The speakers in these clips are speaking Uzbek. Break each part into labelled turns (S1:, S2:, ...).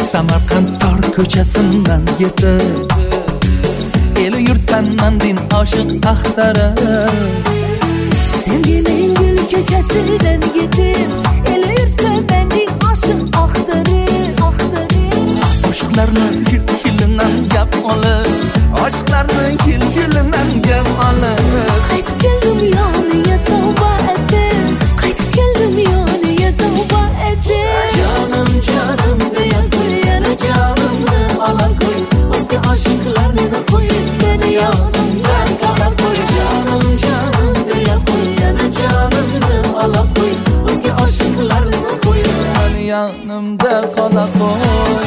S1: Samarqand tor ko'chasidan yetib el yurtdan mandin oshiq axtarib
S2: Sevgining gul ko'chasidan yetib el yurtdan mandin oshiq axtarib
S1: Oshqlarni hil-hilidan gap olib Oshqlarni hil-hilidan gap olib
S2: Qaytib keldim yoniga tavba etib Qaytib keldim yoniga tavba etib
S1: Canım canım deya koy yana canımni ola koy O'zga oshqlarni qo'yib meni yonimdan qola koy Canım canım deya koy yana canımni ola koy O'zga oshqlarni qo'yib meni yonimda qola koy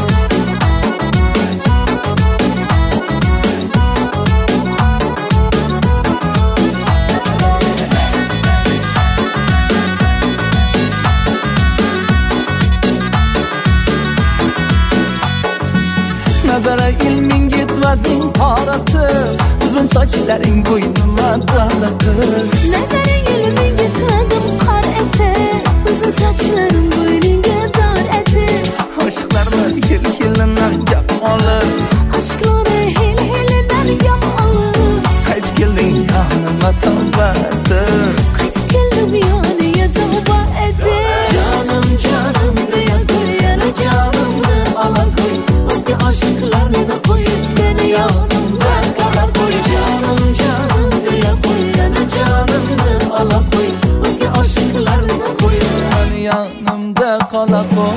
S1: Nazara ilming yetmading qoratib Uzun sochlaring bo'ynima dog'latib
S2: Nazaring ilming yetmadim qor etib Uzun sochlarim bo'yningga dor etib
S1: Oshqlarni hil-hilidan gap olib
S2: Aşkları hil-hilidan gap olib
S1: Qaytib kelding yonima tavba etib
S2: Qaytib keldim yoniga tavba etib
S1: Canım canım deya koy yana canımni ola koy O'zga oshqlarni qo'yib meni yonimdan qola koy Canım canım deya koy yana canımni ola koy O'zga oshqlarni qo'yib meni yonimda qola koy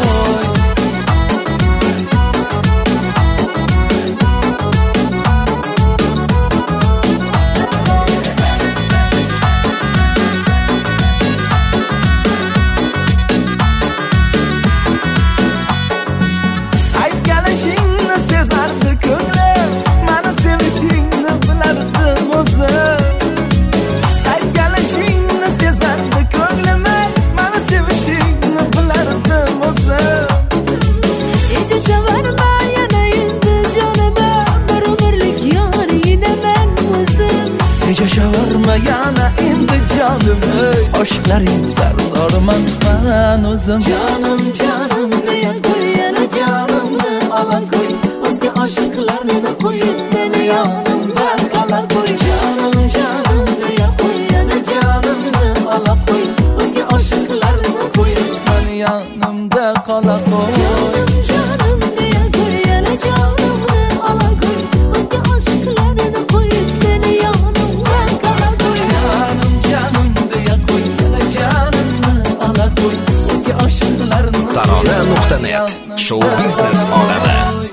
S1: Yaşavarma yana indi canım Oshqlaring sardorman man o'zim Canım canım deya koy yana canımni ola koy O'zga oshqlarni qo'yib meni yonimdan qola koy Canım canım deya koy yana canımni ola koy O'zga oshqlarni qo'yib meni yonimda qola koy Canım canım deya koy yana canımni ola koy O'zga oshqlarni qo'yib meni yonimdan qola koy Canım canım deya koy yana canımni ola koy O'zga oshqlarni
S3: Tarona.net Show biznes olami